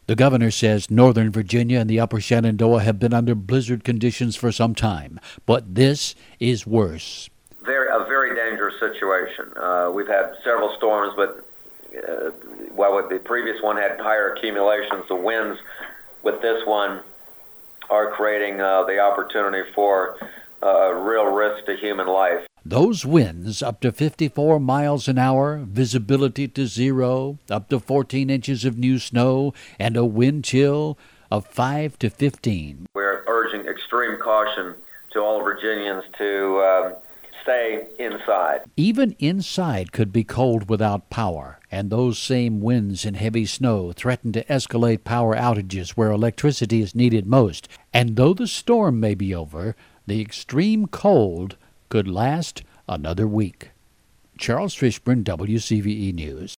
The governor says Northern Virginia and the upper Shenandoah have been under blizzard conditions for some time, but this is worse. A very dangerous situation. We've had several storms, but while the previous one had higher accumulations, the winds with this one are creating the opportunity for real risk to human life. Those winds up to 54 miles an hour, visibility to zero, up to 14 inches of new snow, and a wind chill of 5 to 15. We're urging extreme caution to all Virginians to stay inside. Even inside could be cold without power, and those same winds and heavy snow threaten to escalate power outages where electricity is needed most. And though the storm may be over, the extreme cold could last another week. Charles Fishburne, WCVE News.